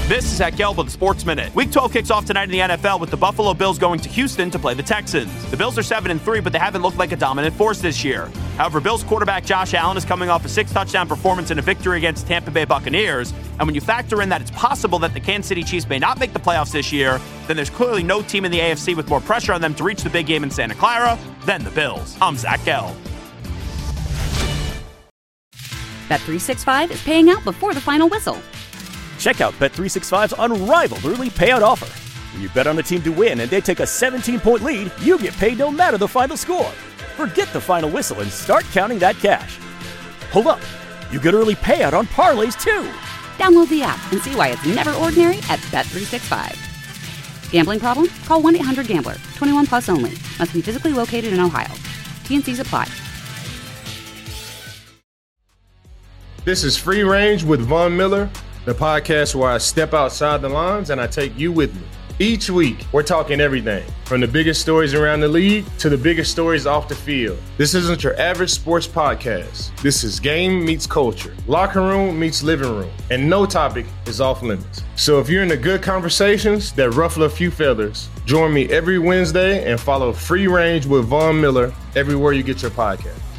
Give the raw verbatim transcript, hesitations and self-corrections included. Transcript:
This is Zach Gelb with the Sports Minute. Week twelve kicks off tonight in the N F L with the Buffalo Bills going to Houston to play the Texans. The Bills are seven and three, but they haven't looked like a dominant force this year. However, Bills quarterback Josh Allen is coming off a six-touchdown performance in a victory against Tampa Bay Buccaneers. And when you factor in that it's possible that the Kansas City Chiefs may not make the playoffs this year, then there's clearly no team in the A F C with more pressure on them to reach the big game in Santa Clara than the Bills. I'm Zach Gelb. Bet three sixty-five is paying out before the final whistle. Check out Bet three sixty-five's unrivaled early payout offer. When you bet on a team to win and they take a seventeen-point lead, you get paid no matter the final score. Forget the final whistle and start counting that cash. Hold up. You get early payout on parlays, too. Download the app and see why it's never ordinary at Bet three sixty-five. Gambling problem? Call one eight hundred gambler. twenty-one plus only. Must be physically located in Ohio. T N Cs apply. This is Free Range with Von Miller, the podcast where I step outside the lines and I take you with me. Each week, we're talking everything from the biggest stories around the league to the biggest stories off the field. This isn't your average sports podcast. This is game meets culture, locker room meets living room, and no topic is off limits. So if you're into good conversations that ruffle a few feathers, join me every Wednesday and follow Free Range with Von Miller everywhere you get your podcast.